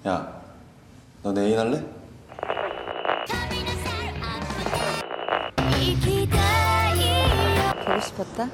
야, 너 내일 할래? 보고 싶었다?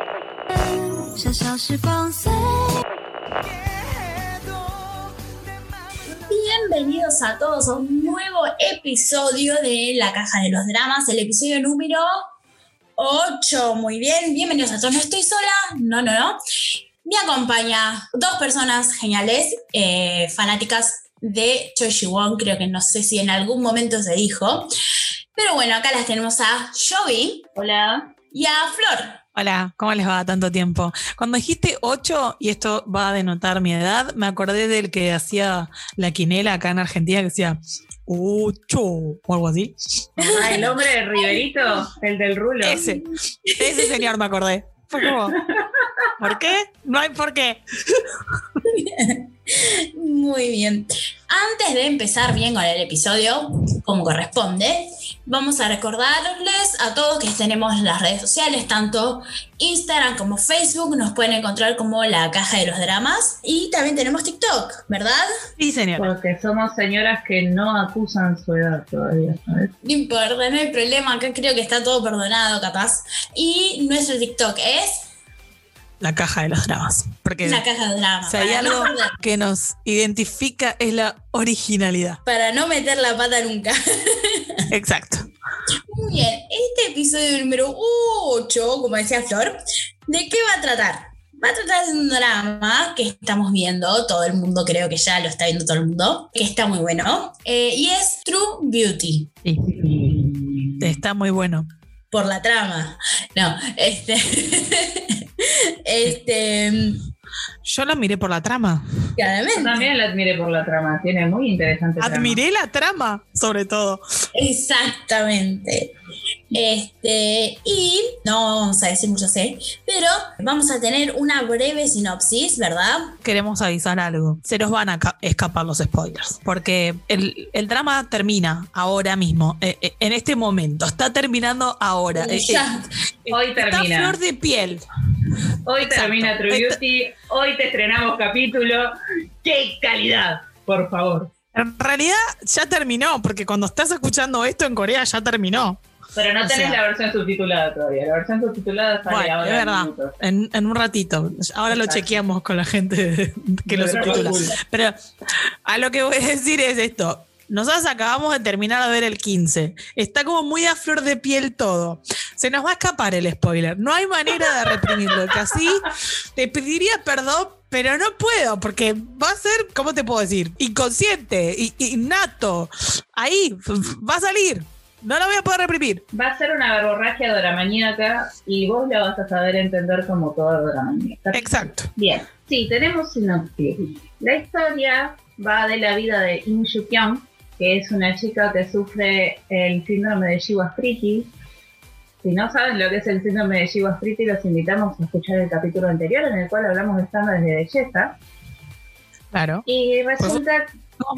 Bienvenidos a todos a un nuevo episodio de La Caja de los Dramas, el episodio número 8. Muy bien, bienvenidos a todos. No estoy sola, no. Me acompaña dos personas geniales, fanáticas de Choi Ji-won, creo que no sé si en algún momento se dijo. Pero bueno, acá las tenemos a Jovi. Hola. Y a Flor. Hola, ¿cómo les va tanto tiempo? Cuando dijiste 8, y esto va a denotar mi edad, me acordé del que hacía la quinela acá en Argentina, que decía 8 o algo así. Ah, el hombre de Riverito, el del rulo. Ese señor me acordé. Fue como, ¿por qué? No hay por qué. Muy bien. Antes de empezar bien con el episodio, como corresponde, vamos a recordarles a todos que tenemos las redes sociales, tanto Instagram como Facebook, nos pueden encontrar como La Caja de los Dramas, y también tenemos TikTok, ¿verdad? Sí, señor. Porque somos señoras que no acusan su edad todavía, ¿sabes? No importa, no hay problema, acá creo que está todo perdonado, capaz. Y nuestro TikTok es La Caja de los Dramas. Porque La Caja de los Dramas. si hay algo que nos identifica es la originalidad. Para no meter la pata nunca. Exacto. Muy bien, este episodio número 8, como decía Flor, ¿de qué va a tratar? Va a tratar de un drama que estamos viendo, todo el mundo creo que ya lo está viendo todo el mundo, que está muy bueno, y es True Beauty. Sí. Está muy bueno. Por la trama. No, Yo la miré por la trama. claramente. Yo también la admiré por la trama, tiene muy interesante trama. Admiré la trama, sobre todo. Exactamente. Y no vamos a decir mucho pero vamos a tener una breve sinopsis, ¿verdad? Queremos avisar algo. Se nos van a escapar los spoilers. Porque el drama termina ahora mismo, en este momento. Está terminando ahora. Ya. Hoy termina. Está flor de piel. Hoy Exacto. termina True Beauty, hoy te estrenamos capítulo. ¡Qué calidad! Por favor. En realidad ya terminó, porque cuando estás escuchando esto en Corea ya terminó. Pero no tenés la versión subtitulada todavía. La versión subtitulada sale Bueno, ahora es verdad. en minutos. En un ratito. Ahora lo Exacto. chequeamos con la gente que lo subtitula. Pero a lo que voy a decir es esto. Nosotros acabamos de terminar de ver el 15. Está como muy a flor de piel todo. Se nos va a escapar el spoiler. No hay manera de reprimirlo. Que así te pediría perdón, pero no puedo, porque va a ser, ¿cómo te puedo decir? Inconsciente, innato. Ahí, va a salir. No lo voy a poder reprimir. Va a ser una verborragia doramaníaca y vos la vas a saber entender como toda doramaníaca. Exacto. Bien, sí, tenemos sinopsis. La historia va de la vida de Im Soo-kyung, que es una chica que sufre el síndrome de Jiwa-Spriti. Si no saben lo que es el síndrome de Jiwa-Spriti, los invitamos a escuchar el capítulo anterior en el cual hablamos de estándares de belleza. Claro. Y resulta... Fuimos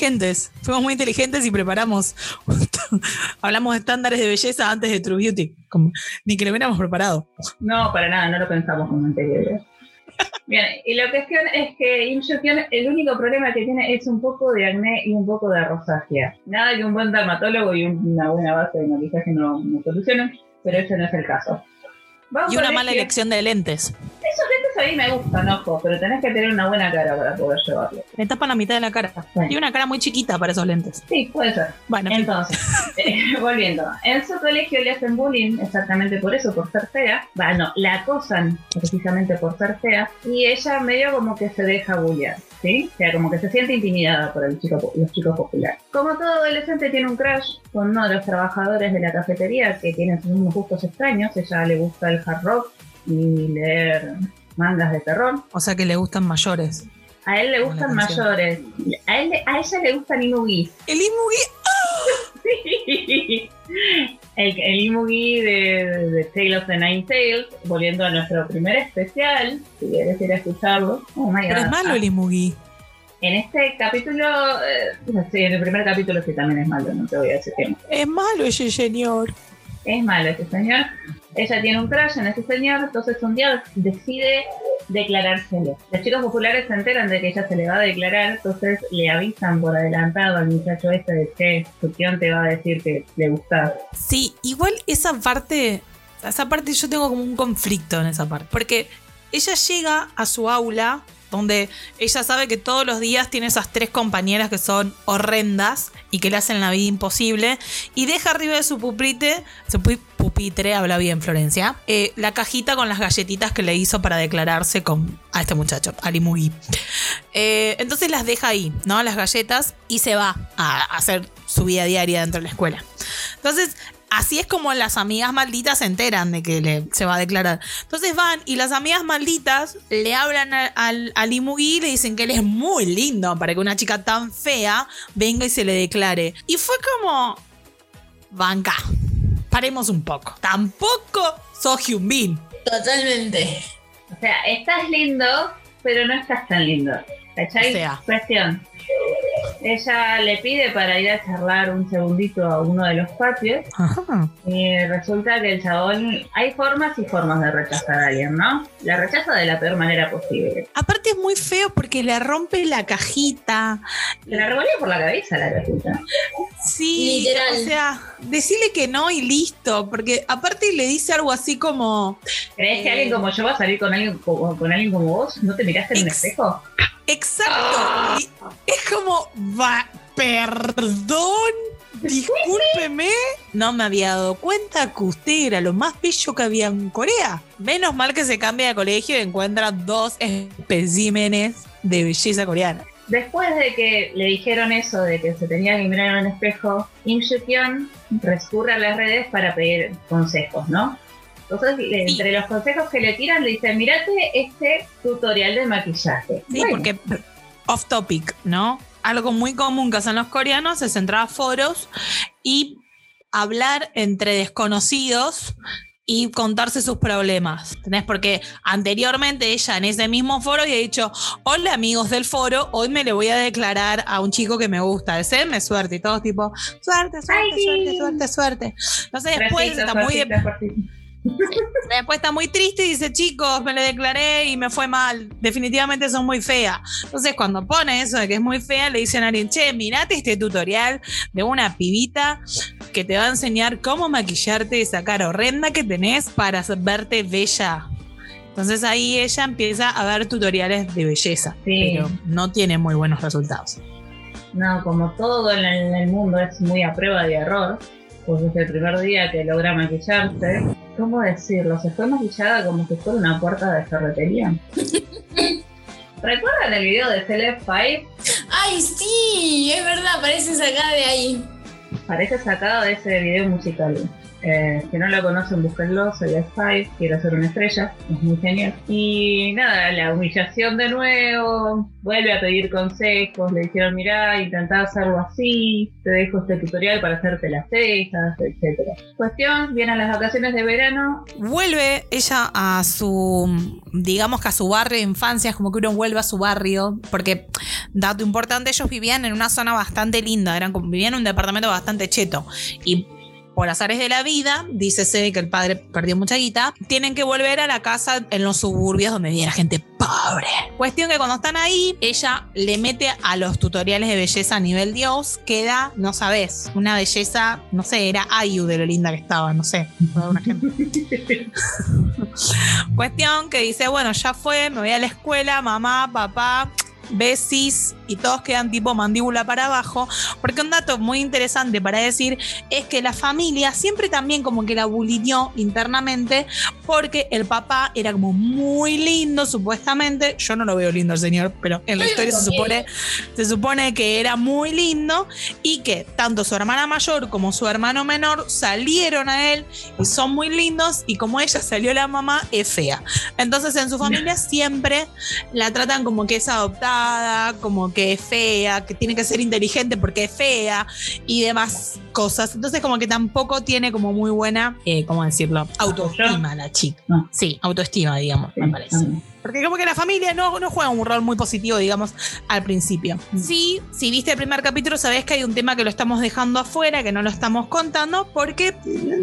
muy inteligentes y preparamos. Hablamos de estándares de belleza antes de True Beauty. Ni que lo hubiéramos preparado. No, para nada, no lo pensamos como anteriores. Bien, y la cuestión es que Im Soo-kyung, el único problema que tiene es un poco de acné y un poco de rosácea. Nada que un buen dermatólogo y una buena base de maquillaje no solucionen, pero ese no es el caso. Vamos Y por una mala que elección de lentes. esos lentes a mí me gustan, ojo, pero tenés que tener una buena cara para poder llevarlo. Le tapan la mitad de la cara. Bueno. Tiene una cara muy chiquita para esos lentes. Sí, puede ser. Bueno, Entonces, volviendo. En su colegio le hacen bullying exactamente por eso, por ser fea. Bueno, la acosan precisamente por ser fea. Y ella medio como que se deja bullear, ¿sí? O sea, como que se siente intimidada por los chicos populares. Como todo adolescente tiene un crush con uno de los trabajadores de la cafetería que tienen sus mismos gustos extraños. Ella le gusta el hard rock y leer mangas de terror. o sea que le gustan mayores. A él le Como gustan la canción. mayores. A ella le gustan imugis. El Imugi. El Imugi de Tale of the Nine Tails, volviendo a nuestro primer especial, si quieres ir a escucharlo. Oh my Pero God. es malo el Imugi. En este capítulo, sí, en el primer capítulo sí también es malo, no te voy a decir que no. Es malo ese señor. Es malo ese señor. ella tiene un crush en ese señor, entonces un día decide declarárselo. Los chicos populares se enteran de que ella se le va a declarar, entonces le avisan por adelantado al muchacho este de que su tío te va a decir que le gusta. Sí, igual esa parte yo tengo como un conflicto en esa parte, porque ella llega a su aula donde ella sabe que todos los días tiene esas 3 compañeras que son horrendas y que le hacen la vida imposible, y deja arriba de su pupitre, habla bien Florencia, la cajita con las galletitas que le hizo para declararse a este muchacho, Ali Mugi. Entonces las deja ahí, ¿no? Las galletas, y se va a hacer su vida diaria dentro de la escuela. Entonces, así es como las amigas malditas se enteran de que se va a declarar. Entonces van y las amigas malditas le hablan al Imugi y le dicen que él es muy lindo para que una chica tan fea venga y se le declare. Y fue como... Banca, paremos un poco. Tampoco sos Hyunbin. Totalmente. O sea, estás lindo, pero no estás tan lindo. ¿Cachai? O sea. Cuestión. Ella le pide para ir a charlar un segundito a uno de los patios. Ajá. Y resulta que el chabón... Hay formas y formas de rechazar a alguien, ¿no? La rechaza de la peor manera posible. Aparte es muy feo porque le rompe la cajita. Se la revolvió por la cabeza la cajita. Sí, literal. O sea, decirle que no y listo. Porque aparte le dice algo así como... ¿Crees que alguien como yo va a salir con alguien como vos? ¿No te miraste en un espejo? Exacto. Y es como, perdón, discúlpeme. No me había dado cuenta que usted era lo más bello que había en Corea. Menos mal que se cambia de colegio y encuentra 2 especímenes de belleza coreana. Después de que le dijeron eso, de que se tenía que mirar en un espejo, Im Soo-kyun recurre a las redes para pedir consejos, ¿no? Entonces, entre los consejos que le tiran, le dicen, mírate este tutorial de maquillaje. Sí, bueno, porque off topic, ¿no? Algo muy común que hacen los coreanos es entrar a foros y hablar entre desconocidos y contarse sus problemas. ¿Entendés? Porque anteriormente ella en ese mismo foro había dicho, hola amigos del foro, hoy me le voy a declarar a un chico que me gusta, deseenme suerte, y todos tipo, suerte. Entonces después Después está muy triste y dice, chicos, me le declaré y me fue mal, definitivamente son muy fea. Entonces cuando pone eso de que es muy fea, le dicen a alguien, che, mirate este tutorial de una pibita que te va a enseñar cómo maquillarte esa cara horrenda que tenés para verte bella. Entonces ahí ella empieza a ver tutoriales de belleza, sí, pero no tiene muy buenos resultados. No, como todo en el mundo es muy a prueba de error, pues desde el primer día que logra maquillarse, ¿cómo decirlo? Se fue maquillada como si fuera una puerta de ferretería. ¿Recuerdan el video de Celeb 5? ¡Ay, sí! Es verdad, parece sacada de ahí. Parece sacado de ese video musical. Si no lo conocen, búsquenlo. Celeb 5, quiero ser una estrella, es muy genial. Y nada, la humillación de nuevo, vuelve a pedir consejos, le dijeron, mirá, intentá hacerlo así, te dejo este tutorial para hacerte las cejas, etc. Cuestión, vienen las vacaciones de verano. Vuelve ella a su, digamos que a su barrio de infancia, es como que uno vuelve a su barrio, porque, dato importante, ellos vivían en una zona bastante linda, vivían en un departamento bastante cheto, y por azares de la vida, dícese que el padre perdió mucha guita, tienen que volver a la casa en los suburbios donde vivía gente pobre. Cuestión que cuando están ahí, ella le mete a los tutoriales de belleza a nivel Dios, queda, no sabes, una belleza, no sé, era Ayu de lo linda que estaba, no sé, por ejemplo. Cuestión que dice, bueno, ya fue, me voy a la escuela, mamá, papá, besis, y todos quedan tipo mandíbula para abajo, porque un dato muy interesante para decir es que la familia siempre también como que la bulineó internamente, porque el papá era como muy lindo supuestamente, yo no lo veo lindo al señor, pero en la historia se supone que era muy lindo, y que tanto su hermana mayor como su hermano menor salieron a él y son muy lindos, y como ella salió la mamá, es fea. Entonces en su familia siempre la tratan como que es adoptada, como que es fea, que tiene que ser inteligente porque es fea y demás cosas. Entonces como que tampoco tiene como muy buena, ¿cómo decirlo? Autoestima la chica. No. Sí, autoestima, digamos, Sí, me parece. Porque como que la familia no juega un rol muy positivo, digamos, al principio. Sí, si viste el primer capítulo, sabés que hay un tema que lo estamos dejando afuera, que no lo estamos contando, porque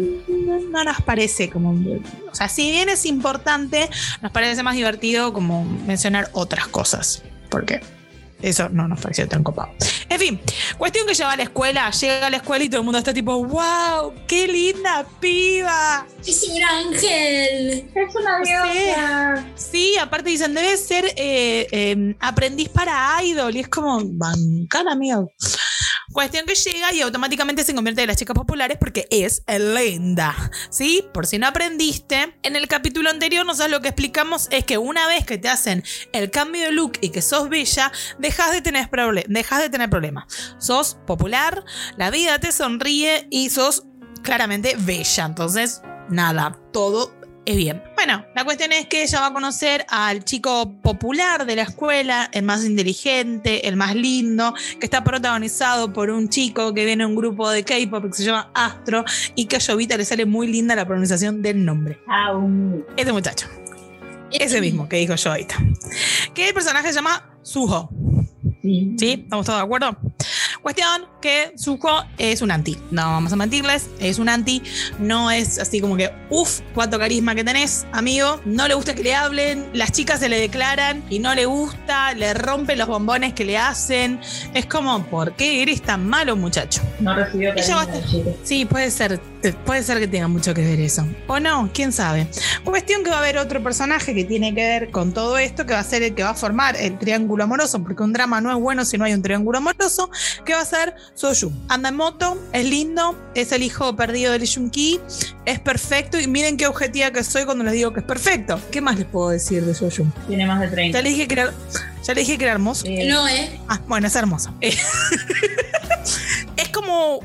no nos parece como... O sea, si bien es importante, nos parece más divertido como mencionar otras cosas. Porque eso no nos pareció tan copado. En fin, cuestión que llega a la escuela y todo el mundo está tipo, wow, qué linda piba. Es un ángel. Es una diosa. Sí, aparte dicen, debe ser aprendiz para idol. Y es como, bancar, amigo. Cuestión que llega y automáticamente se convierte en las chicas populares porque es linda, ¿sí? Por si no aprendiste, en el capítulo anterior nosotros lo que explicamos es que una vez que te hacen el cambio de look y que sos bella, dejas de tener problemas. Sos popular, la vida te sonríe y sos claramente bella. Entonces, nada, todo es bien. Bueno, la cuestión es que ella va a conocer al chico popular de la escuela, el más inteligente, el más lindo, que está protagonizado por un chico que viene de un grupo de K-pop que se llama Astro y que a Jovita le sale muy linda la pronunciación del nombre. Este muchacho. Ese mismo que dijo Jovita. Que el personaje se llama Suho. Sí. ¿Sí? ¿Estamos todos de acuerdo? Cuestión que Suho es un anti. No vamos a mentirles, es un anti. No es así como que, uff, cuánto carisma que tenés, amigo. No le gusta que le hablen, las chicas se le declaran y no le gusta, le rompen los bombones que le hacen. Es como, ¿por qué eres tan malo, muchacho? No recibió Ella va a cariño estar- de chico. Sí, puede ser que tenga mucho que ver eso. O no, quién sabe. Cuestión que va a haber otro personaje que tiene que ver con todo esto, que va a ser el que va a formar el triángulo amoroso, porque un drama no es bueno si no hay un triángulo amoroso, que va a ser Soyun. Anda en moto, es lindo, es el hijo perdido de Lee Jung-ki, es perfecto, y miren qué objetiva que soy cuando les digo que es perfecto. ¿Qué más les puedo decir de Soyun? Tiene más de 30. Ya le dije que era hermoso. No, Ah, bueno, es hermoso. Es como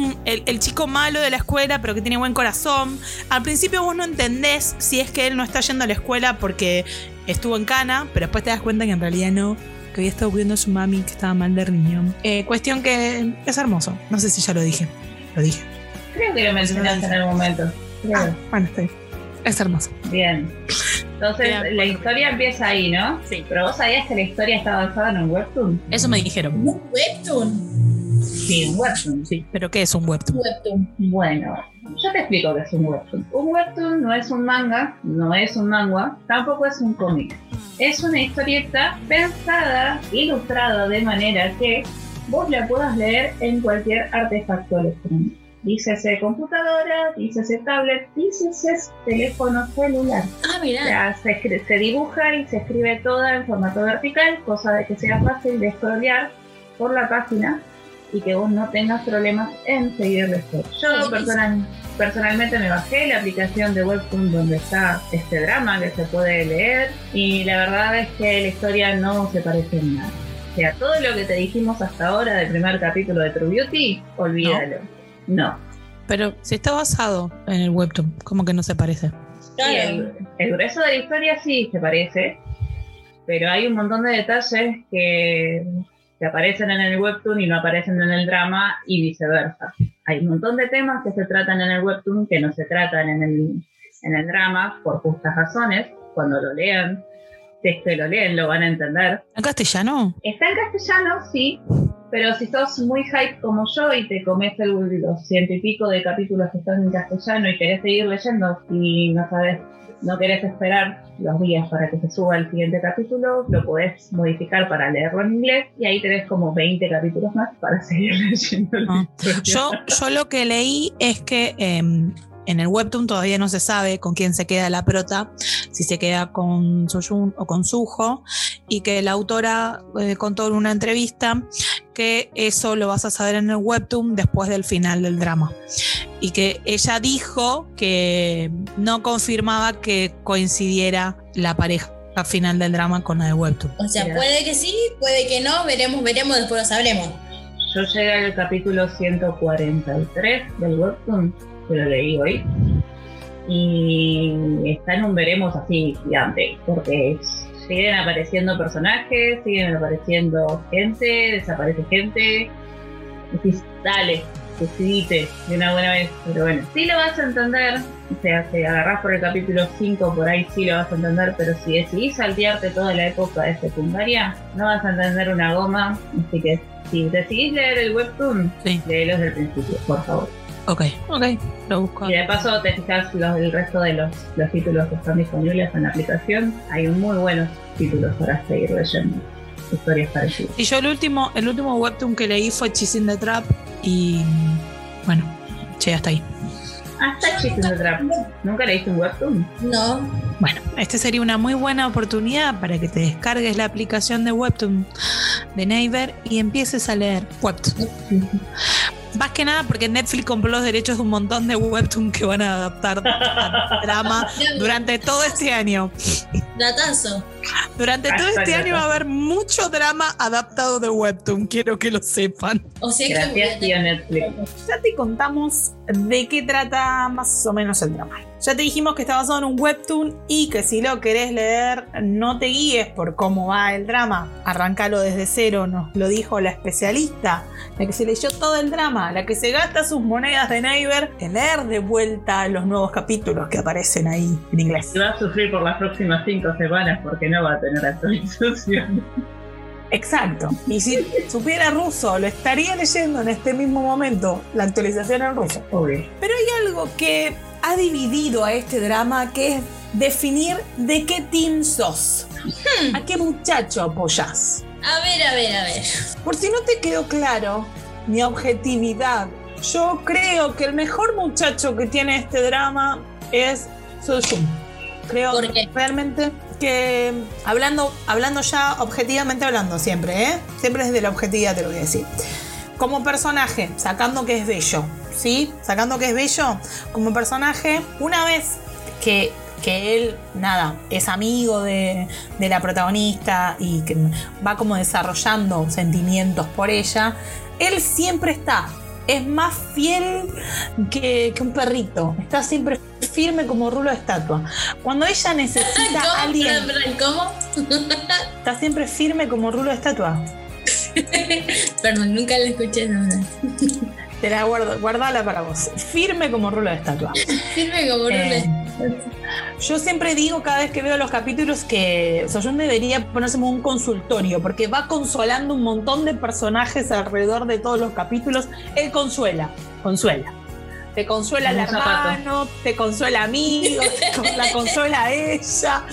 el chico malo de la escuela, pero que tiene buen corazón. Al principio vos no entendés si es que él no está yendo a la escuela porque estuvo en cana, pero después te das cuenta que en realidad no, que había estado cuidando a su mami que estaba mal de riñón. Cuestión que es hermoso. No sé si ya lo dije. Lo dije. Creo que lo mencionaste en algún momento. Creo. Ah, bueno, está bien. Es hermoso. Bien. Entonces, Bien. la historia empieza ahí, ¿no? Sí. Pero vos sabías que la historia está basada en un webtoon. Eso me dijeron. un webtoon. Sí, un webtoon. Sí. ¿Pero qué es un webtoon? Webtoon. Bueno, yo te explico qué es un webtoon. Un webtoon no es un manga, no es un manga, tampoco es un cómic. Es una historieta pensada, ilustrada de manera que vos la puedas leer en cualquier artefacto electrónico. Dícese computadora, dícese tablet, dícese teléfono celular. Ah, O mirá. sea, se dibuja y se escribe toda en formato vertical, cosa de que sea fácil de scrollear por la página y que vos no tengas problemas en seguir la historia. Yo personalmente me bajé la aplicación de Webtoon donde está este drama que se puede leer y la verdad es que la historia no se parece en nada. O sea, todo lo que te dijimos hasta ahora del primer capítulo de True Beauty, olvídalo. No. Pero si está basado en el webtoon, ¿cómo que no se parece? Y Claro. el grueso de la historia sí se parece, pero hay un montón de detalles que aparecen en el webtoon y no aparecen en el drama y viceversa. Hay un montón de temas que se tratan en el webtoon que no se tratan en el drama por justas razones. Cuando lo lean, si es que lo leen, lo van a entender. ¿En castellano? Está en castellano, sí, pero si sos muy hype como yo y te comes los 100 y pico de capítulos que están en castellano y querés seguir leyendo y no sabes, no querés esperar los días para que se suba el siguiente capítulo, lo podés modificar para leerlo en inglés y ahí tenés como 20 capítulos más para seguir leyendo. Ah. Yo lo que leí es que en el webtoon todavía no se sabe con quién se queda la prota, si se queda con Soyun o con Suho, y que la autora contó en una entrevista que eso lo vas a saber en el webtoon después del final del drama. Y que ella dijo que no confirmaba que coincidiera la pareja al final del drama con la del webtoon. O sea, Mira. puede que sí, puede que no, veremos, después lo sabremos. Yo llegué al capítulo 143 del webtoon, que lo leí hoy, y está en un veremos así gigante, porque siguen apareciendo personajes, siguen apareciendo gente, desaparece gente. Decís, dale, decidite de una buena vez. Pero bueno, sí lo vas a entender. O sea, si agarrás por el capítulo 5, por ahí sí lo vas a entender. Pero si decidís saltearte toda la época de secundaria, no vas a entender una goma. Así que si decidís leer el webtoon, Sí. léelo desde el principio, por favor. Ok, lo busco. Y de paso te fijas el resto de los títulos que están disponibles en la aplicación. Hay muy buenos títulos para seguir leyendo. Historias parecidas. Y yo el último webtoon que leí fue Chasing the Trap y bueno, llegué hasta ahí. Hasta Chasing the Trap. ¿Nunca leíste un webtoon? No. Bueno, esta sería una muy buena oportunidad para que te descargues la aplicación de Webtoon de Naver y empieces a leer Webtoon. Más que nada porque Netflix compró los derechos de un montón de Webtoon que van a adaptar a drama durante todo este año. Datazo. Durante todo este año va a haber mucho drama adaptado de Webtoon, quiero que lo sepan. O sea Gracias, que tío Netflix. Ya te contamos de qué trata más o menos el drama. Ya te dijimos que está basado en un webtoon y que si lo querés leer, no te guíes por cómo va el drama. Arrancalo desde cero, nos lo dijo la especialista, la que se leyó todo el drama, la que se gasta sus monedas de Naver en leer de vuelta los nuevos capítulos que aparecen ahí en inglés. Y va a sufrir por las próximas 5 semanas porque no va a tener actualización. Exacto. Y si supiera ruso, lo estaría leyendo en este mismo momento, la actualización en ruso. Obvio. Pero hay algo que ha dividido a este drama, que es definir de qué team sos. ¿A qué muchacho apoyás? A ver. Por si no te quedó claro mi objetividad, yo creo que el mejor muchacho que tiene este drama es Soo-jung. Creo ¿Por qué? realmente que, hablando ya objetivamente hablando siempre, siempre desde la objetividad te lo voy a decir. Como personaje, sacando que es bello, ¿sí? Sacando que es bello, como personaje, una vez que él, es amigo de la protagonista y que va como desarrollando sentimientos por ella, él siempre está. Es más fiel que un perrito. Está siempre firme como rulo de estatua. Cuando ella necesita a alguien... ¿Cómo? Está siempre firme como rulo de estatua. Perdón, nunca la escuché esa. Te la guardala para vos. Firme como rulo de estatua. Firme como rulo. Yo siempre digo cada vez que veo los capítulos que Soo-jung debería ponerse como un consultorio, porque va consolando un montón de personajes alrededor de todos los capítulos. Él consuela. Te consuela el hermano, te consuela amigos, la consuela a ella.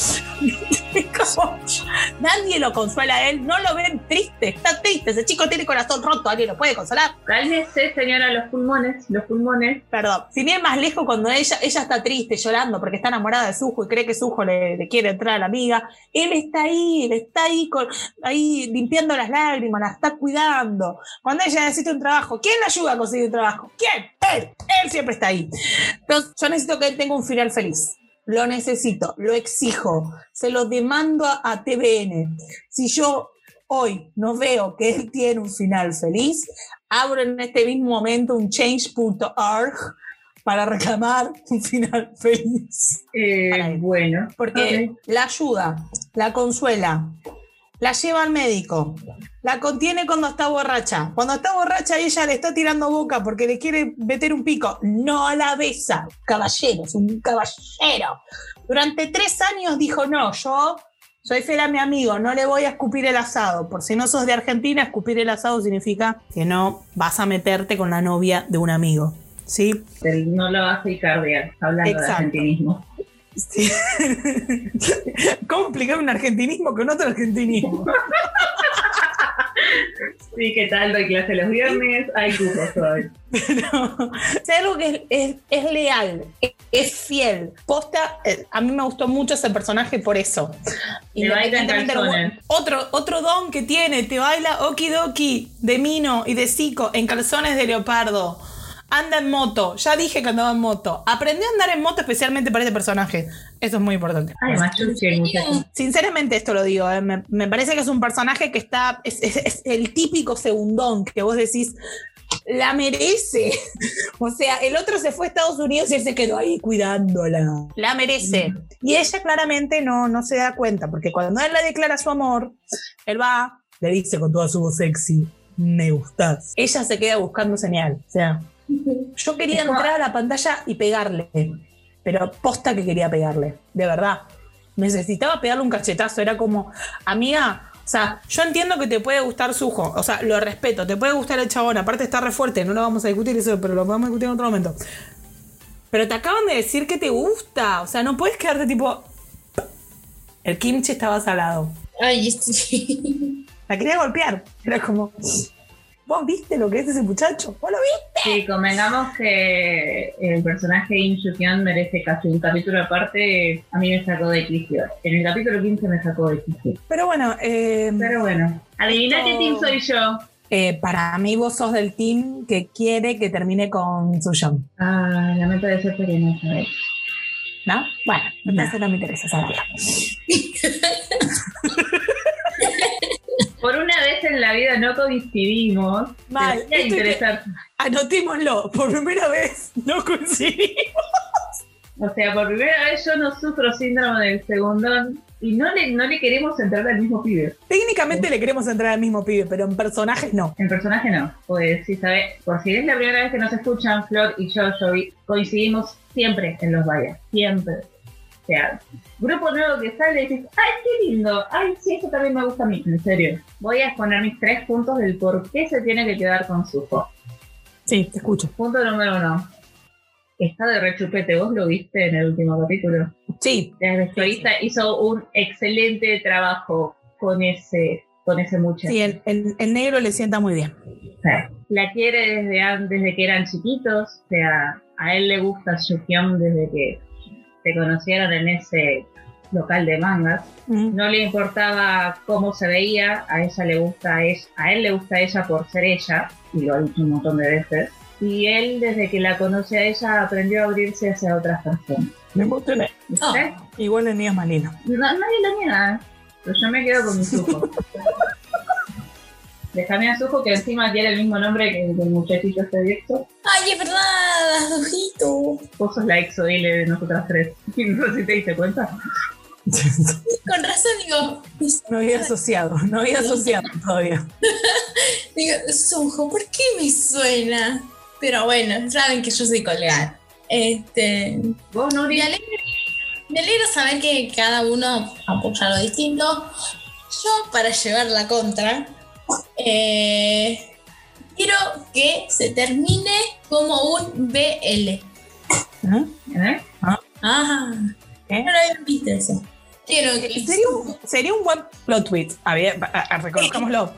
Nadie lo consuela a él, no lo ven triste, está triste, ese chico tiene corazón roto, ¿alguien lo puede consolar? Cálmese, señora, los pulmones. Perdón, sin ir más lejos, cuando ella está triste, llorando porque está enamorada de Suho y cree que Suho le quiere entrar a la amiga, él está ahí limpiando las lágrimas, la está cuidando. Cuando ella necesita un trabajo, ¿quién la ayuda a conseguir un trabajo? ¿Quién? Él siempre está ahí. Entonces, yo necesito que él tenga un final feliz. Lo necesito, lo exijo, se lo demando a TVN. Si yo hoy no veo que él tiene un final feliz, abro en este mismo momento un change.org para reclamar un final feliz. Bueno. Porque la ayuda, la consuela, la lleva al médico, la contiene cuando está borracha. Cuando está borracha ella le está tirando boca porque le quiere meter un pico. No la besa. Caballero, es un caballero. Durante 3 años dijo, no, yo soy fiel a mi amigo, no le voy a escupir el asado. Por si no sos de Argentina, escupir el asado significa que no vas a meterte con la novia de un amigo. ¿Sí? No lo vas a icardiar, hablando de argentinismo. Sí. ¿Cómo explicar un argentinismo con otro argentinismo? Sí, ¿qué tal? Doy clase los viernes, hay cupos hoy. Pero es algo que es leal, es fiel. Posta, a mí me gustó mucho ese personaje por eso. Te baila en calzones. Otro don que tiene, te baila okidoki de Mino y de Zico en calzones de leopardo. Anda en moto, ya dije que andaba en moto. Aprendió a andar en moto especialmente para este personaje. Eso es muy importante. Ay, machuche, muchacho. Sinceramente esto lo digo, me parece que es un personaje que es el típico segundón que vos decís, la merece. O sea, el otro se fue a Estados Unidos y él se quedó ahí cuidándola. La merece. Y ella claramente no se da cuenta, porque cuando él le declara su amor, él va, le dice con toda su voz sexy, me gustás. Ella se queda buscando señal. O sea, Yo quería entrar a la pantalla y pegarle, pero posta que quería pegarle, de verdad. Necesitaba pegarle un cachetazo, era como, amiga, o sea, yo entiendo que te puede gustar Suho, o sea, lo respeto, te puede gustar el chabón, aparte está re fuerte, no lo vamos a discutir eso, pero lo podemos discutir en otro momento. Pero te acaban de decir que te gusta, o sea, no puedes quedarte tipo... El kimchi estaba salado. Ay, sí. La quería golpear, era como... ¿Vos viste lo que es ese muchacho? ¿Vos lo viste? Sí, convengamos que el personaje Im Soo-hyun merece casi un capítulo aparte. A mí me sacó de quicio. En el capítulo 15 me sacó de quicio. Pero bueno, Adivina qué team soy yo. Para mí vos sos del team que quiere que termine con Soo-hyun. Ah, lamento decirte que no sabes. ¿No? Bueno, entonces no me interesa saberlo. Por una vez en la vida no coincidimos. Mal. Debería interesarte. Anotémoslo, por primera vez no coincidimos. O sea, por primera vez yo no sufro síndrome del segundón y no le queremos entrar al mismo pibe. Técnicamente le queremos entrar al mismo pibe, pero en personajes no. En personaje no. Pues sí, ¿sabes? Por si es la primera vez que nos escuchan, Flor y yo, coincidimos siempre en los vallas. Siempre. O sea, grupo nuevo que sale y dices, ¡ay, qué lindo! ¡Ay, sí, eso también me gusta a mí! En serio. Voy a exponer mis 3 puntos del por qué se tiene que quedar con Suho. Sí, te escucho. Punto número 1. Está de rechupete. ¿Vos lo viste en el último capítulo? Sí. La vestuarista hizo un excelente trabajo con ese muchacho. Sí, el negro le sienta muy bien. O sea, la quiere desde que eran chiquitos. O sea, a él le gusta Soo-hyun desde que se conocieron en ese local de mangas. No le importaba cómo se veía, a él le gusta a ella por ser ella, y lo ha dicho un montón de veces. Y él, desde que la conoce a ella, aprendió a abrirse hacia otras personas. Me emocioné. ¿Viste? Igual el mío es más lindo. Nadie lo niega, pero yo me quedo con mi Suho. Déjame a Suho, que encima tiene el mismo nombre que el muchachito este viejo. Ay, es verdad, ojito. Vos sos la ex Oile de nosotras 3. No sé si te diste cuenta. Con razón digo. No había asociado todavía. Digo, Suho, ¿por qué me suena? Pero bueno, saben que yo soy coleal. Vos, Nuri. Me alegro saber que cada uno apoya lo distinto. Yo, para llevar la contra, quiero que se termine como un BL. ¿Eh? Ajá. ¿Eh? No lo habían visto eso. Quiero que Sería un buen plot twist. Reconozcámoslo.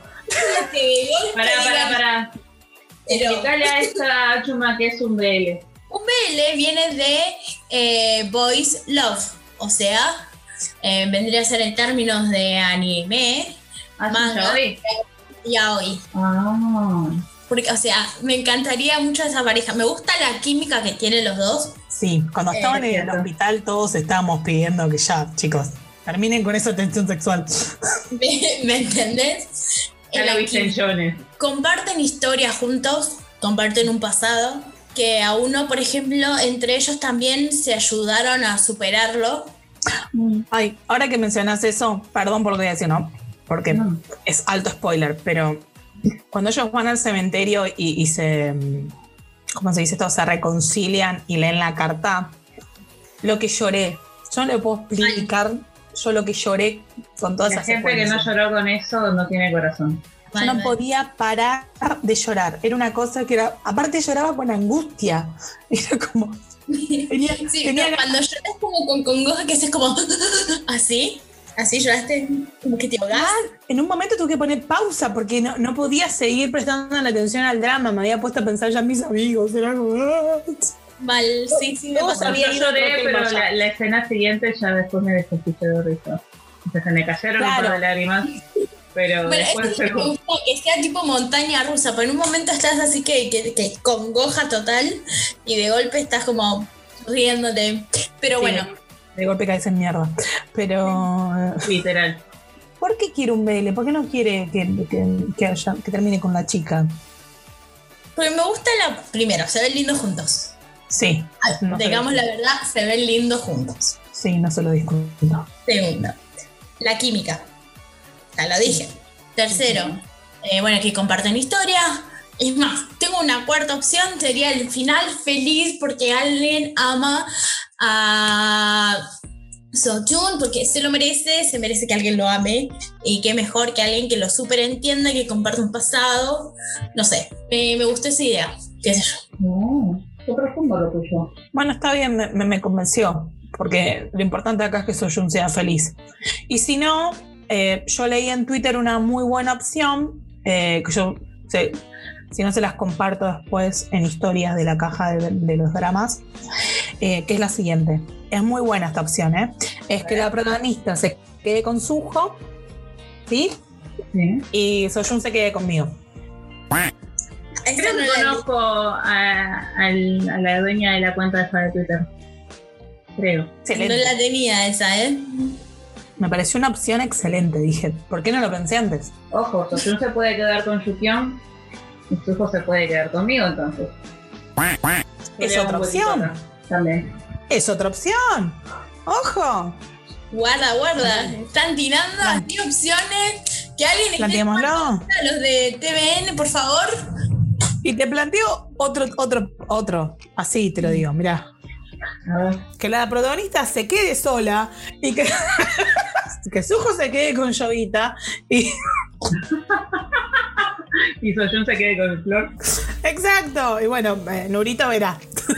Pará. Explícale a esta chuma que es un BL. Un BL viene de Boys Love, o sea, vendría a ser en términos de anime, manga, yaoi. Porque, o sea, me encantaría mucho esa pareja. Me gusta la química que tienen los dos. Sí, cuando estaban en el hospital todos estábamos pidiendo que ya, chicos, terminen con esa tensión sexual. ¿Me entendés? Ya lo viste en Jones. Comparten historias juntos, comparten un pasado, que a uno, por ejemplo, entre ellos también se ayudaron a superarlo. Ay, ahora que mencionas eso, perdón por lo que voy a decir, ¿no? Porque es alto spoiler, pero cuando ellos van al cementerio y se, ¿cómo se dice esto? Se reconcilian y leen la carta, lo que lloré, yo no le puedo explicar, yo lo que lloré con todas esas secuencias. La gente que no lloró con eso no tiene corazón. Yo no podía parar de llorar. Era una cosa que era... Aparte lloraba con angustia. Era como... Cuando lloras como con congoja, que es como... ¿Así? ¿Así lloraste? ¿Como que te ahogás? En un momento tuve que poner pausa porque no podía seguir prestando la atención al drama. Me había puesto a pensar ya en mis amigos. Era como... Mal, sí, me pasó. Yo lloré, pero la escena siguiente ya después me desesperé de risa. O sea, se me cayeron un par de lágrimas. Pero después me gusta que sea tipo montaña rusa, pero en un momento estás así que congoja total y de golpe estás como riéndote. Pero sí, bueno. De golpe caes en mierda. Pero... Literal. ¿Por qué quiere un BL? ¿Por qué no quiere que termine con la chica? Porque me gusta primero, se ven lindos juntos. Sí. Digamos la verdad, se ven lindos juntos. Sí, no se lo discuto. Segundo, la química. Ya lo dije. Tercero, bueno, que comparten historia. Es más, tengo una cuarta opción, sería el final feliz porque alguien ama a Seo-jun porque se lo merece, se merece que alguien lo ame y qué mejor que alguien que lo súper entienda, que comparte un pasado. No sé, me gustó esa idea, qué sé yo. No, qué profundo lo tuyo. Bueno, está bien, me convenció, porque lo importante acá es que Seo-jun sea feliz. Y si no, yo leí en Twitter una muy buena opción, que yo sé, si no se las comparto después en historias de la caja de los dramas, que es la siguiente. Es muy buena esta opción, ¿eh? Es que la protagonista se quede con Suho, ¿sí? Sí. Y Seo-jun se quede conmigo. Creo que conozco a la dueña de la cuenta esa de Twitter. Creo. No Excelente. la tenía esa, ¿eh? Me pareció una opción excelente. Dije, ¿por qué no lo pensé antes? Ojo, Seo-jun se puede quedar con Yu-kyung y Suho se puede quedar conmigo, entonces. Es otra opción. También. Es otra opción. ¡Ojo! Guarda. Están tirando aquí opciones. Que alguien esté Planteémoslo. a los de TVN, por favor. Y te planteo otro. Así te lo digo, mirá. A ver. Que la protagonista se quede sola y que, que Suho se quede con Yovita. Y Y Seo-jun se quede con Flor. exacto. Y bueno, Nurito verá.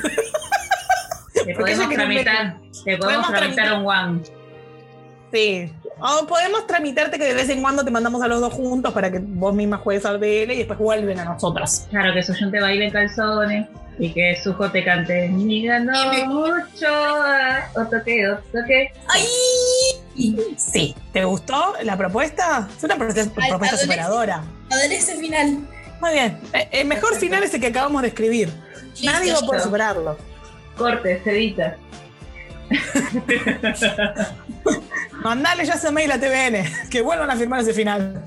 Te podemos tramitar un one. Sí. O podemos tramitarte que de vez en cuando te mandamos a los dos juntos para que vos misma juegues al BL y después vuelven a nosotras. Claro, que Seo-jun te baile en calzones y que Suho te cante ni ganó mucho, otro que. ¡Ay! Sí. ¿Te gustó la propuesta? Es una propuesta superadora. Adoré ese final. Muy bien. El mejor final es el que acabamos de escribir. Nadie va a poder superarlo. Corte, sedita. Mandale ya ese mail a TVN, que vuelvan a firmar ese final.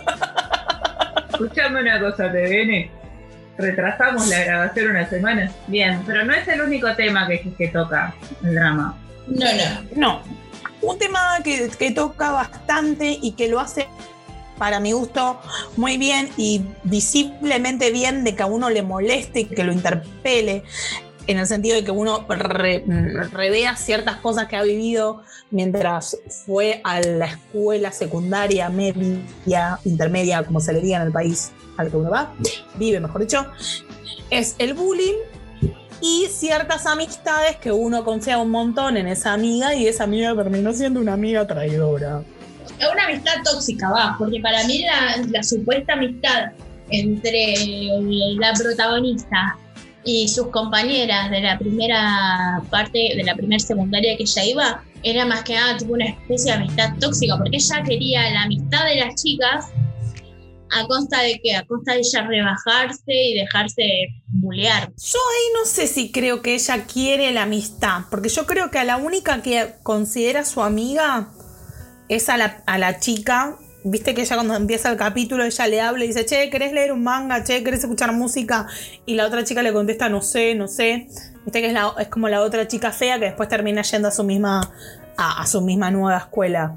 Escuchame una cosa, TVN. Retrasamos la grabación una semana. Bien, pero no es el único tema que toca el drama. No. Un tema que toca bastante y que lo hace, para mi gusto, muy bien y visiblemente bien, de que a uno le moleste y que lo interpele, en el sentido de que uno revea ciertas cosas que ha vivido mientras fue a la escuela secundaria, media, intermedia, como se le diga en el país al que uno va, vive, mejor dicho, es el bullying y ciertas amistades que uno confía un montón en esa amiga y esa amiga terminó siendo una amiga traidora. Es una amistad tóxica, porque para mí la supuesta amistad entre la protagonista y sus compañeras de la primera parte, de la primera secundaria que ella iba, era más que nada tipo una especie de amistad tóxica, porque ella quería la amistad de las chicas a costa de ¿qué? A costa de ella rebajarse y dejarse bulear. Yo ahí no sé si creo que ella quiere la amistad, porque yo creo que a la única que considera su amiga es a la chica. Viste que ella cuando empieza el capítulo ella le habla y dice, che, ¿querés leer un manga? Che, ¿querés escuchar música? Y la otra chica le contesta, no sé. Viste que es como la otra chica fea que después termina yendo a su misma nueva escuela.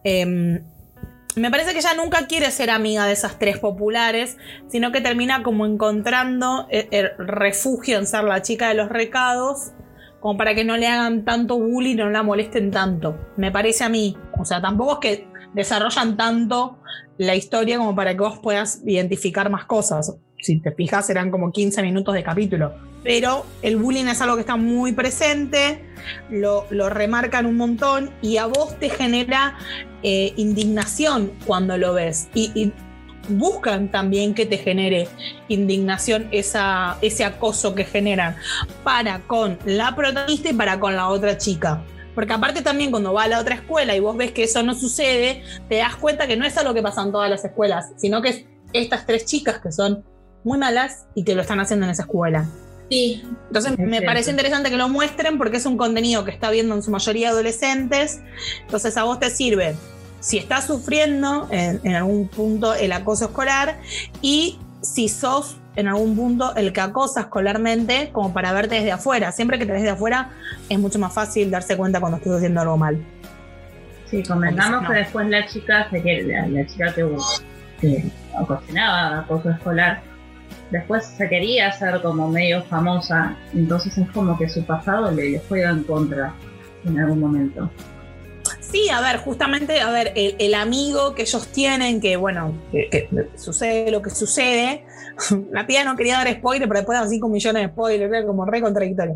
Me parece que ella nunca quiere ser amiga de esas tres populares, sino que termina como encontrando el refugio en ser la chica de los recados, como para que no le hagan tanto bullying, no la molesten tanto. Me parece a mí. O sea, tampoco es que desarrollan tanto la historia como para que vos puedas identificar más cosas. Si te fijas, serán como 15 minutos de capítulo. Pero el bullying es algo que está muy presente, lo remarcan un montón y a vos te genera indignación cuando lo ves. Y buscan también que te genere indignación ese acoso que generan para con la protagonista y para con la otra chica. Porque aparte también cuando va a la otra escuela y vos ves que eso no sucede, te das cuenta que no es algo que pasa en todas las escuelas, sino que es estas tres chicas que son muy malas y que lo están haciendo en esa escuela. Sí. Entonces me parece interesante que lo muestren porque es un contenido que está viendo en su mayoría adolescentes. Entonces a vos te sirve si estás sufriendo en algún punto el acoso escolar y si sos en algún punto el que acosa escolarmente, como para verte desde afuera. Siempre que te ves de afuera es mucho más fácil darse cuenta cuando estás haciendo algo mal. Sí, comentamos que después la chica que ocasionaba acoso escolar después se quería hacer como medio famosa, entonces es como que su pasado le juega en contra en algún momento. Sí, a ver, justamente, el amigo que ellos tienen, que bueno, que sucede lo que sucede. La piba no quería dar spoiler, pero después dan 5 millones de spoilers, era como re contradictorio.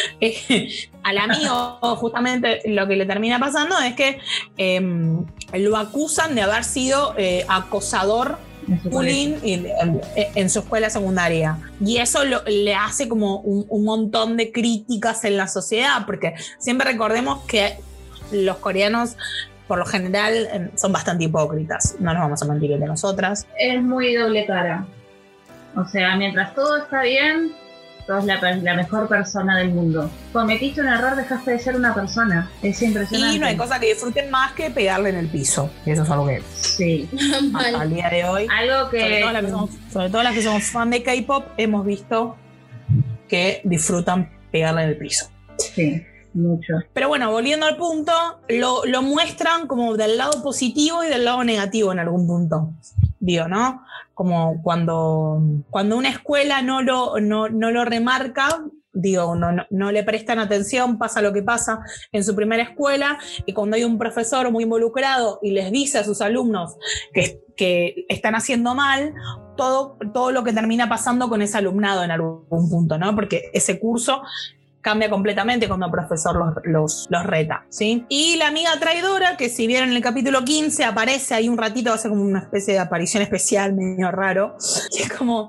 Al amigo, justamente, lo que le termina pasando es que lo acusan de haber sido acosador, bullying en su escuela secundaria. Y eso le hace como un montón de críticas en la sociedad, porque siempre recordemos que los coreanos, por lo general, son bastante hipócritas. No nos vamos a mentir entre nosotras. Es muy doble cara. O sea, mientras todo está bien, sos la mejor persona del mundo. Cometiste un error, dejaste de ser una persona. Es impresionante. Y no hay cosa que disfruten más que pegarle en el piso. Y eso es algo que, sí, al día de hoy, algo que sobre todo las que somos fan de K-pop, hemos visto que disfrutan pegarle en el piso. Sí. Mucho. Pero bueno, volviendo al punto, lo muestran como del lado positivo y del lado negativo en algún punto. Digo, ¿no? Como cuando una escuela no lo remarca, digo, no le prestan atención, pasa lo que pasa en su primera escuela, y cuando hay un profesor muy involucrado y les dice a sus alumnos que están haciendo mal, todo lo que termina pasando con ese alumnado en algún punto, ¿no? Porque ese curso cambia completamente cuando el profesor los reta, ¿sí? Y la amiga traidora, que si vieron en el capítulo 15 aparece ahí un ratito, hace como una especie de aparición especial medio raro, que es como,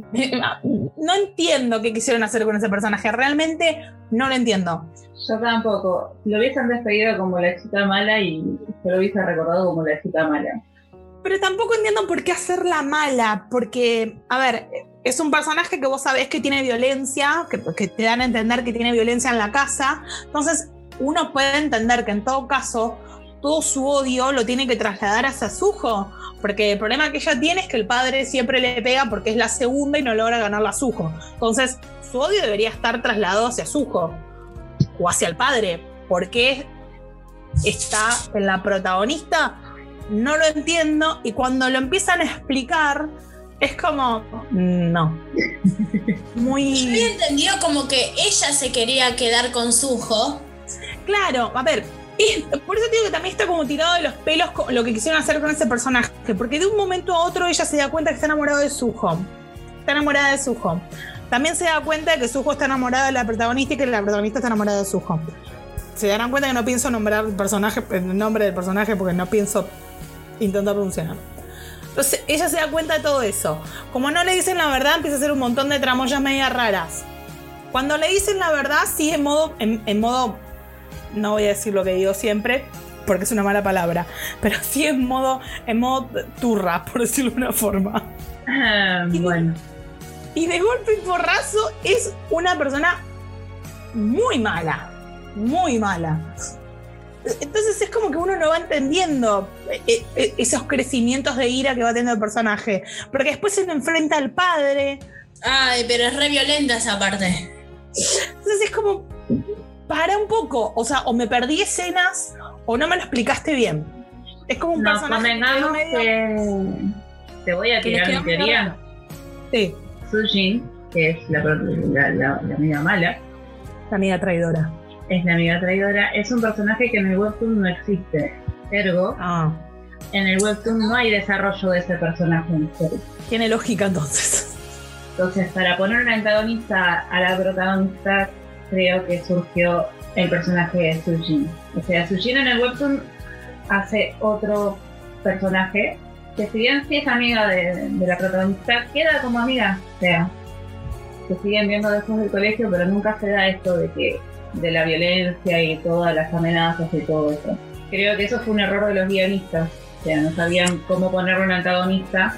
no entiendo qué quisieron hacer con ese personaje, realmente no lo entiendo. Yo tampoco. Lo hubiesen despedido como la chica mala y se lo hubiese recordado como la chica mala. Pero tampoco entiendo por qué hacerla mala, porque, a ver, es un personaje que vos sabés que tiene violencia, que te dan a entender que tiene violencia en la casa, entonces uno puede entender que en todo caso todo su odio lo tiene que trasladar hacia Suho, porque el problema que ella tiene es que el padre siempre le pega porque es la segunda y no logra ganarla a Suho. Entonces su odio debería estar trasladado hacia Suho o hacia el padre. ¿Por qué está en la protagonista? No lo entiendo, y cuando lo empiezan a explicar es como, no. Muy... Yo había entendido como que ella se quería quedar con Suho. Claro, a ver, por eso te digo que también está como tirado de los pelos con lo que quisieron hacer con ese personaje, porque de un momento a otro ella se da cuenta que está enamorada de Suho. Está enamorada de Suho. También se da cuenta de que Suho está enamorada de la protagonista y que la protagonista está enamorada de Suho. Se darán cuenta que no pienso nombrar el nombre del personaje porque no pienso intentar pronunciarlo. Entonces ella se da cuenta de todo eso. Como no le dicen la verdad, empieza a hacer un montón de tramoyas medias raras. Cuando le dicen la verdad, sí, en modo, no voy a decir lo que digo siempre porque es una mala palabra, pero sí en modo turra, por decirlo de una forma. Bueno. Y de golpe y porrazo es una persona muy mala. Muy mala. Entonces es como que uno no va entendiendo esos crecimientos de ira que va teniendo el personaje, porque después se le enfrenta al padre. Ay, pero es re violenta esa parte. Entonces es como, para un poco, o sea, o me perdí escenas o no me lo explicaste bien. Es como un personaje que te voy a tirar mi teoría. Sí. Sujin, que es la amiga mala, la amiga traidora. Es la amiga traidora, es un personaje que en el webtoon no existe. Ergo, en el webtoon no hay desarrollo de ese personaje en serio. Tiene lógica entonces. Entonces, para poner un antagonista a la protagonista, creo que surgió el personaje de Sujin. O sea, Sujin en el webtoon hace otro personaje que, si bien sí es amiga de la protagonista, queda como amiga. O sea, se siguen viendo después del colegio, pero nunca se da esto de la violencia y todas las amenazas y todo eso. Creo que eso fue un error de los guionistas. O sea, no sabían cómo poner un antagonista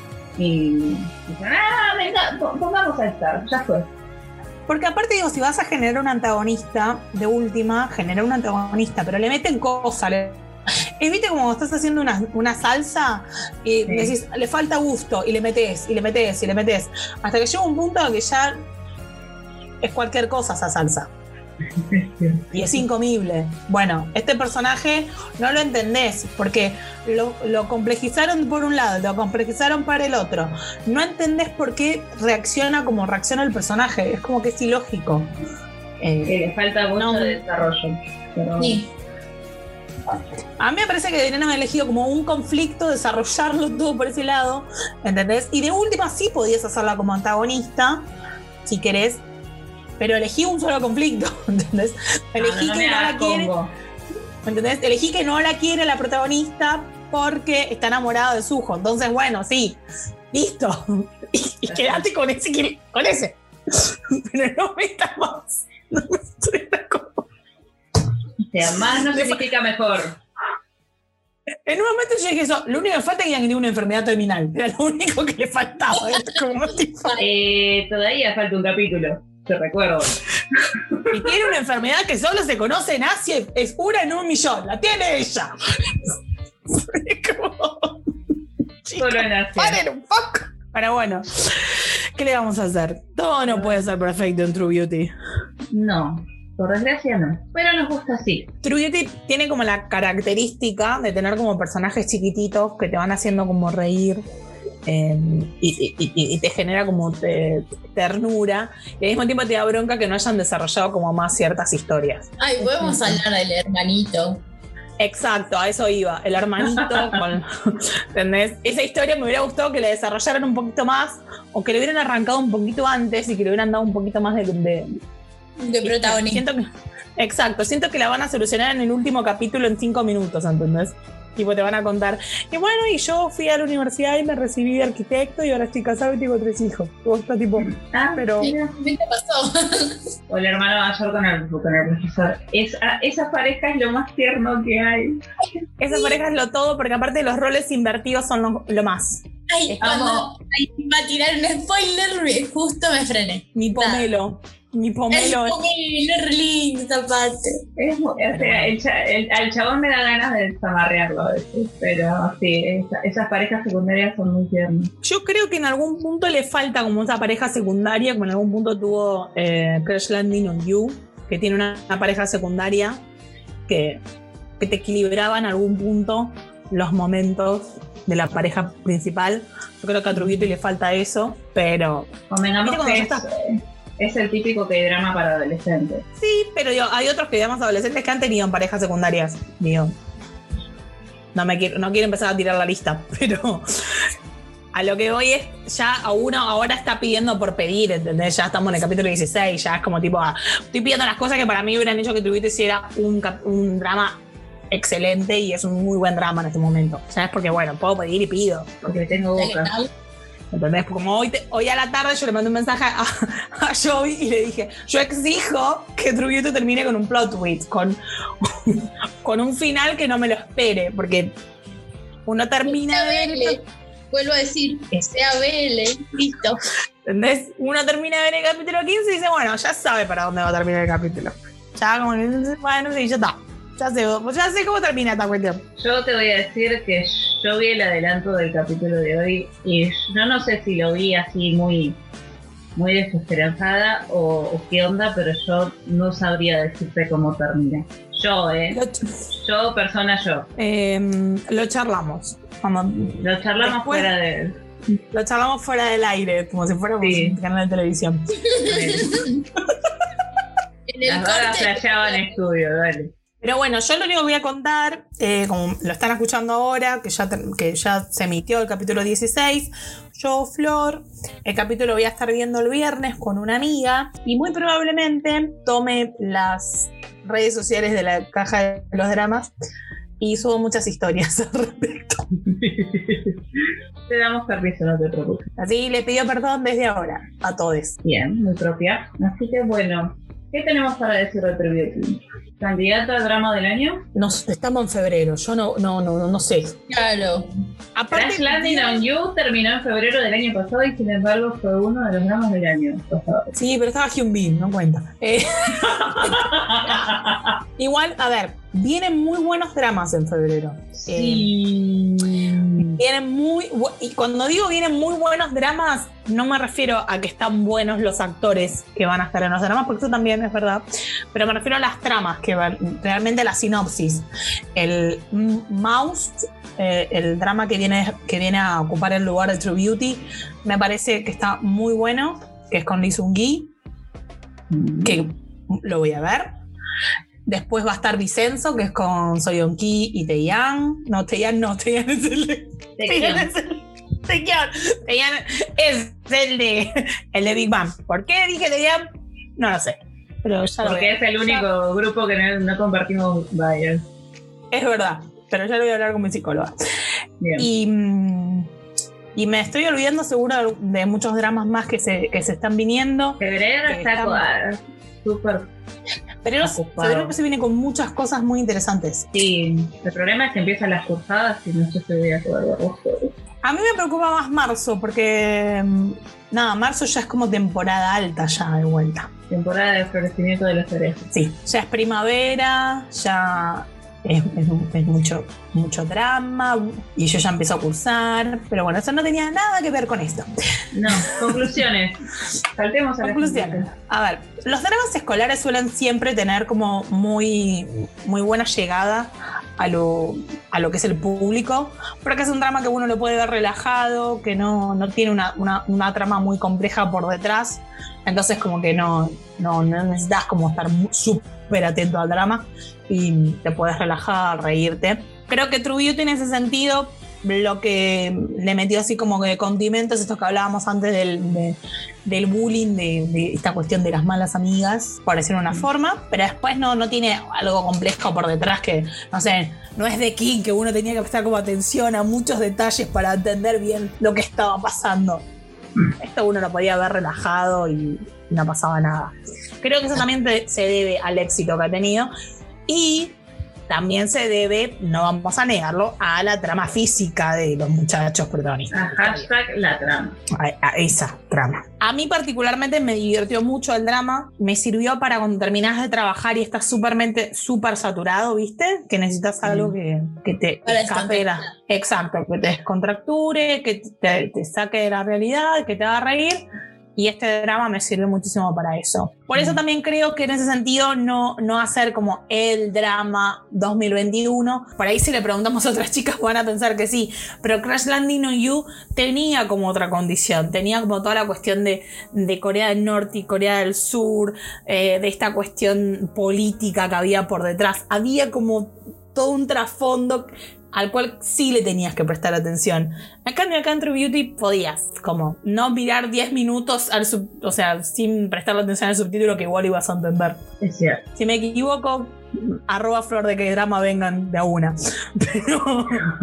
y dijeron, venga, pongamos a Star, ya fue. Porque aparte digo, si vas a generar un antagonista, de última, genera un antagonista, pero le meten cosas. ¿Viste como estás haciendo una salsa y decís, le falta gusto, y le metés, hasta que llega un punto que ya es cualquier cosa esa salsa. Y es incomible. Bueno, este personaje no lo entendés porque lo complejizaron por un lado, lo complejizaron para el otro. No entendés por qué reacciona como reacciona el personaje. Es como que es ilógico. Le falta mucho de desarrollo. Pero... Sí. A mí me parece que deberían haber elegido como un conflicto, desarrollarlo todo por ese lado, ¿entendés? Y de última sí podías hacerla como antagonista, si querés, pero elegí un solo conflicto, ¿entendés? Elegí que no la quiere, ¿entendés? Elegí que no la quiere la protagonista porque está enamorado de Suho. Entonces, bueno, sí, listo. Y quedate con ese. Pero no metas más. No me suena como... O sea, más no significa mejor. En un momento yo dije eso, lo único que falta es que tiene una enfermedad terminal. Era lo único que le faltaba. Todavía falta un capítulo, te recuerdo. Y tiene una enfermedad que solo se conoce en Asia, es una en 1.000.000. La tiene ella. Como... Solo en Asia. Paren un poco. Pero bueno, ¿qué le vamos a hacer? Todo no puede ser perfecto en True Beauty. No. Por desgracia no, pero nos gusta así. True Beauty tiene como la característica de tener como personajes chiquititos que te van haciendo como reír y te genera como ternura y al mismo tiempo te da bronca que no hayan desarrollado como más ciertas historias. Ay, podemos hablar del hermanito. Exacto, a eso iba, el hermanito, ¿entendés? Esa historia me hubiera gustado que la desarrollaran un poquito más o que le hubieran arrancado un poquito antes y que le hubieran dado un poquito más de protagonista. Siento que la van a solucionar en el último capítulo en 5 minutos, ¿entendés? Tipo, te van a contar, y bueno, y yo fui a la universidad y me recibí de arquitecto y ahora estoy casado y tengo 3 hijos. Vos estás tipo, pero... ¿Qué te pasó? O el hermano mayor con el profesor. Esa pareja es lo más tierno que hay. Esa pareja es lo todo, porque aparte los roles invertidos son lo más. Ay, cuando iba a tirar un spoiler, justo me frené. Mi pomelo. Mi pomelo. Es re lindo esa parte. Al chabón me da ganas de zamarrearlo a veces, pero sí, esas parejas secundarias son muy tiernas. Yo creo que en algún punto le falta como esa pareja secundaria, como en algún punto tuvo Crash Landing on You, que tiene una pareja secundaria que te equilibraba en algún punto los momentos de la pareja principal. Yo creo que a True Beauty le falta eso, pero... Convengamos que es el típico que drama para adolescentes. Sí, pero hay otros que dramas adolescentes que han tenido en parejas secundarias. Digo, no quiero empezar a tirar la lista, pero a lo que voy es, ya a uno ahora está pidiendo por pedir, ¿entendés? Ya estamos en el capítulo 16, ya es como tipo, estoy pidiendo las cosas que para mí hubieran hecho que True Beauty hiciera un drama excelente y es un muy buen drama en este momento. ¿Sabes? Porque bueno, puedo pedir y pido. Porque tengo boca. ¿Entendés? Como hoy a la tarde yo le mandé un mensaje a Joey y le dije, yo exijo que True Beauty termine con un plot twist, con un final que no me lo espere, porque uno termina de ver... Vuelvo a decir, que sea BL, listo. ¿Entendés? Uno termina de ver el capítulo 15 y dice, bueno, ya sabe para dónde va a terminar el capítulo. Ya como que, bueno, sí, ya está. Ya sé cómo termina esta cuestión. Yo te voy a decir que yo vi el adelanto del capítulo de hoy y yo no sé si lo vi así muy, muy desesperanzada o qué onda, pero yo no sabría decirte cómo termina. Yo. Lo charlamos. Lo charlamos después, fuera de... Lo charlamos fuera del aire, como si fuéramos un canal de televisión. Las horas flasheaban en estudio, dale. Pero bueno, yo lo único que voy a contar, como lo están escuchando ahora, que ya se emitió el capítulo 16, yo, Flor, el capítulo voy a estar viendo el viernes con una amiga y muy probablemente tome las redes sociales de la caja de los dramas y subo muchas historias al respecto. Te damos permiso, no te preocupes. Así les pido perdón desde ahora a todos. Bien, muy propia. Así que bueno, ¿qué tenemos para decir de True Beauty? ¿Candidato al drama del año? Estamos en febrero, yo no sé. Claro. Crash Landing on You terminó en febrero del año pasado y sin embargo fue uno de los dramas del año pasado. Sí, pero estaba Hyun Bin, no cuenta. Igual, a ver, vienen muy buenos dramas en febrero. Sí. Y cuando digo vienen muy buenos dramas, no me refiero a que están buenos los actores que van a estar en los dramas, porque eso también es verdad, pero me refiero a las tramas, que van, realmente la sinopsis. El Mouse, el drama que viene a ocupar el lugar de True Beauty, me parece que está muy bueno, que es con Lee Seung-gi, que lo voy a ver. Después va a estar Vicenzo, que es con Soyeon-ki y Taeyeon. No, Taeyeon es el de... Taeyeon es el de Big Bang. ¿Por qué dije Taeyeon? No lo sé. Pero ya porque es el único grupo que no compartimos bias. Es verdad, pero ya lo voy a hablar con mi psicóloga. Bien. Y me estoy olvidando seguro de muchos dramas más que se están viniendo. Febrero está súper... Pero febrero se viene con muchas cosas muy interesantes. Sí, el problema es que empiezan las cursadas y no sé si voy a poder ver agosto. A mí me preocupa más marzo, porque marzo ya es como temporada alta ya de vuelta. Temporada de florecimiento de los cerezos. Sí, ya es primavera, ya es mucho drama, y yo ya empiezo a cursar, pero bueno, eso no tenía nada que ver con esto. No, conclusiones. Saltemos a las conclusiones. A ver, los dramas escolares suelen siempre tener como muy, muy buena llegada a lo que es el público, porque es un drama que uno lo puede ver relajado, que no tiene una trama muy compleja por detrás, entonces como que no necesitas como estar súper atento al drama y te puedes relajar, reírte. Creo que True Beauty en ese sentido, lo que le metió así como que condimentos, esto que hablábamos antes del bullying, de esta cuestión de las malas amigas, por decirlo de una forma, pero después no tiene algo complejo por detrás que, no sé, no es de King, que uno tenía que prestar como atención a muchos detalles para entender bien lo que estaba pasando. Esto uno lo podía ver relajado y no pasaba nada. Creo que eso también se debe al éxito que ha tenido, y también se debe, no vamos a negarlo, a la trama física de los muchachos protagonistas. Hashtag la trama. A esa trama. A mí particularmente me divirtió mucho el drama. Me sirvió para cuando terminás de trabajar y estás súper saturado, ¿viste? Que necesitas algo que te escape. Exacto, que te descontracture, que te saque de la realidad, que te haga reír. Y este drama me sirve muchísimo para eso. Por eso también creo que en ese sentido no hacer como el drama 2021. Por ahí si le preguntamos a otras chicas van a pensar que sí. Pero Crash Landing on You tenía como otra condición. Tenía como toda la cuestión de Corea del Norte y Corea del Sur. De esta cuestión política que había por detrás. Había como todo un trasfondo al cual sí le tenías que prestar atención. En cambio, acá en True Beauty podías como no mirar 10 minutos sin prestarle atención al subtítulo, que igual ibas a entender. Es cierto. Si me equivoco, @flor de que drama vengan de a una. Pero...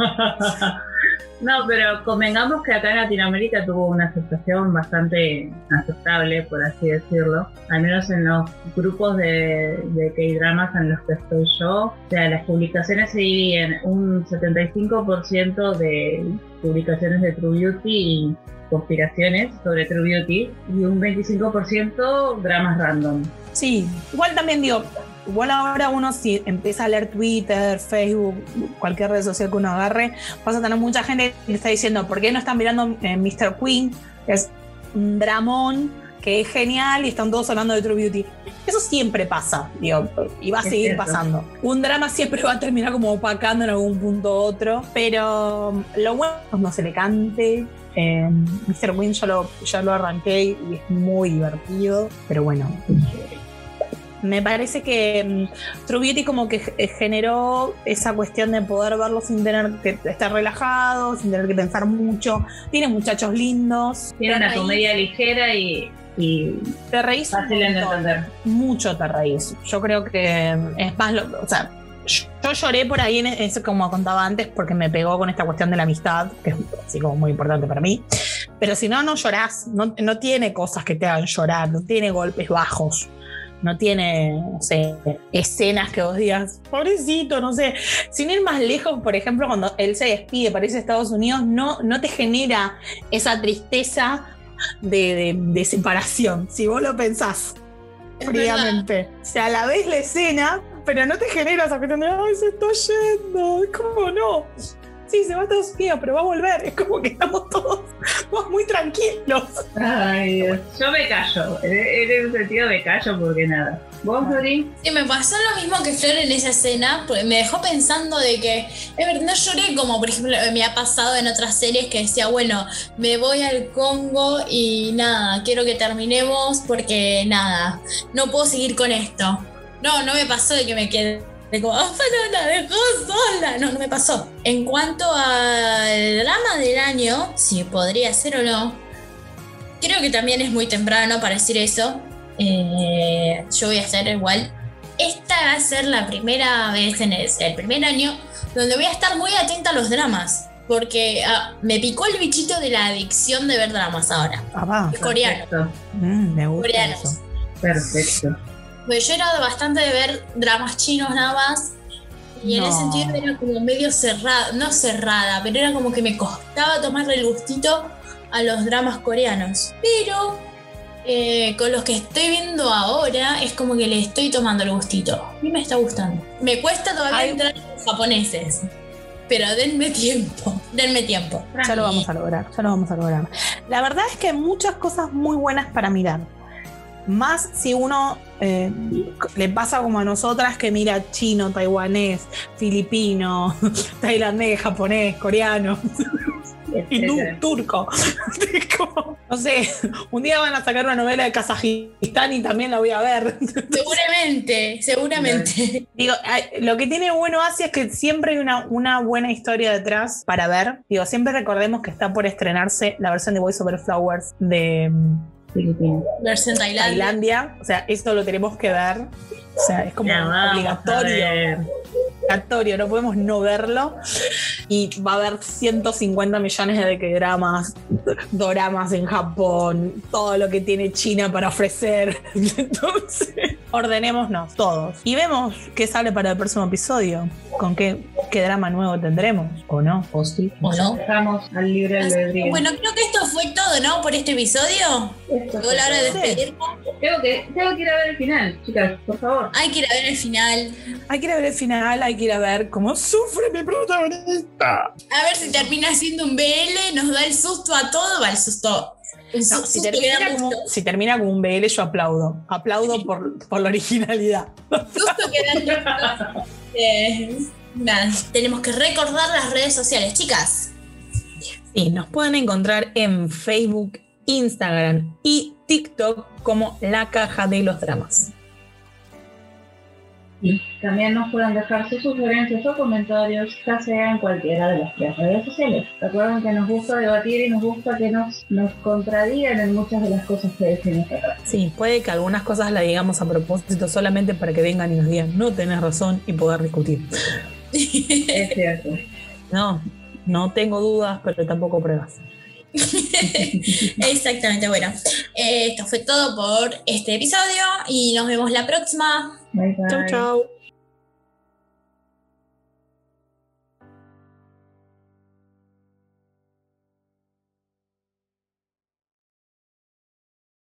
No, pero convengamos que acá en Latinoamérica tuvo una aceptación bastante aceptable, por así decirlo. Al menos en los grupos de K-dramas en los que estoy yo. O sea, las publicaciones se dividen un 75% de publicaciones de True Beauty y conspiraciones sobre True Beauty, y un 25% dramas random. Sí, igual también digo... Igual ahora uno si empieza a leer Twitter, Facebook, cualquier red social que uno agarre, vas a tener mucha gente que está diciendo ¿por qué no están mirando Mr. Queen? Que es un dramón, que es genial y están todos hablando de True Beauty. Eso siempre pasa, digo, y va a seguir pasando. Un drama siempre va a terminar como opacando en algún punto u otro, pero lo bueno es no se le cante. Mr. Queen ya lo arranqué y es muy divertido, pero bueno... Me parece que True Beauty como que generó esa cuestión de poder verlo sin tener que estar relajado, sin tener que pensar mucho. Tiene muchachos lindos. Tiene una comedia ligera y te reís fácil de entender. Mucho te reís. Yo creo que es más... yo lloré por ahí, eso como contaba antes, porque me pegó con esta cuestión de la amistad, que es así como muy importante para mí. Pero si no llorás. No tiene cosas que te hagan llorar. No tiene golpes bajos. No tiene, no sé, escenas que vos digas, pobrecito, no sé. Sin ir más lejos, por ejemplo, cuando él se despide para irse a Estados Unidos, no te genera esa tristeza de separación, si vos lo pensás fríamente. O sea, a la vez la escena, pero no te genera esa cuestión de, ay, se está yendo, ¿cómo no? sí, se va a Estados Unidos, pero va a volver. Es como que estamos todos muy tranquilos. Ay, Dios. Yo me callo. En ese sentido me callo porque nada. ¿Vos, Flori? Sí, me pasó lo mismo que Flor en esa escena, porque me dejó pensando de que, es verdad, no lloré como, por ejemplo, me ha pasado en otras series que decía, bueno, me voy al Congo y nada, quiero que terminemos porque nada, no puedo seguir con esto. No me pasó de que me quedé como, pero la dejó sola. No me pasó. En cuanto al drama del año, si podría ser o no, creo que también es muy temprano para decir eso. Yo voy a estar igual. Esta va a ser la primera vez en el primer año donde voy a estar muy atenta a los dramas. Porque me picó el bichito de la adicción de ver dramas ahora. Es coreano. Perfecto. Me gusta Coreanos. eso. Perfecto. Pues yo era bastante de ver dramas chinos nada más. Y en ese sentido era como medio cerrada, no cerrada, pero era como que me costaba tomarle el gustito a los dramas coreanos. Pero con los que estoy viendo ahora es como que le estoy tomando el gustito. Y me está gustando. Me cuesta todavía entrar en los japoneses. Pero denme tiempo. Ya lo vamos a lograr. La verdad es que hay muchas cosas muy buenas para mirar. Más si uno le pasa como a nosotras que mira chino, taiwanés, filipino, tailandés, japonés, coreano, hindú, turco. Como, no sé, un día van a sacar una novela de Kazajistán y también la voy a ver. Seguramente. Digo, lo que tiene bueno Asia es que siempre hay una buena historia detrás para ver. Digo, siempre recordemos que está por estrenarse la versión de Voice Over Flowers de Versión Tailandia. O sea, eso lo tenemos que ver. O sea, es como obligatorio. Obligatorio, no podemos no verlo. Y va a haber 150 millones de doramas en Japón, todo lo que tiene China para ofrecer. Entonces, ordenémonos todos. Y vemos qué sale para el próximo episodio. Con qué drama nuevo tendremos. O no, o sí. ¿O no? Estamos al libre albedrío. Bueno, creo que esto fue todo, ¿no? Por este episodio. Llegó la hora de despedirnos. Tengo que ir a ver el final, chicas, por favor. Hay que ir a ver el final. Hay que ir a ver el final, hay que ir a ver cómo sufre mi protagonista. A ver si termina siendo un BL, nos da el susto a todo. Va el susto. No, si termina como un BL, yo aplaudo. Aplaudo por la originalidad. Susto que da nada, tenemos que recordar las redes sociales, chicas. Sí, nos pueden encontrar en Facebook, Instagram y TikTok como La Caja de los Dramas. Y también nos pueden dejar sus sugerencias o comentarios, ya sea en cualquiera de las tres redes sociales. Recuerden que nos gusta debatir y nos gusta que nos contradigan en muchas de las cosas que decimos acá. Sí, puede que algunas cosas las digamos a propósito solamente para que vengan y nos digan no tenés razón y poder discutir. Es cierto. No tengo dudas, pero tampoco pruebas. Exactamente, bueno. Esto fue todo por este episodio y nos vemos la próxima. Bye, bye. Chau, chau.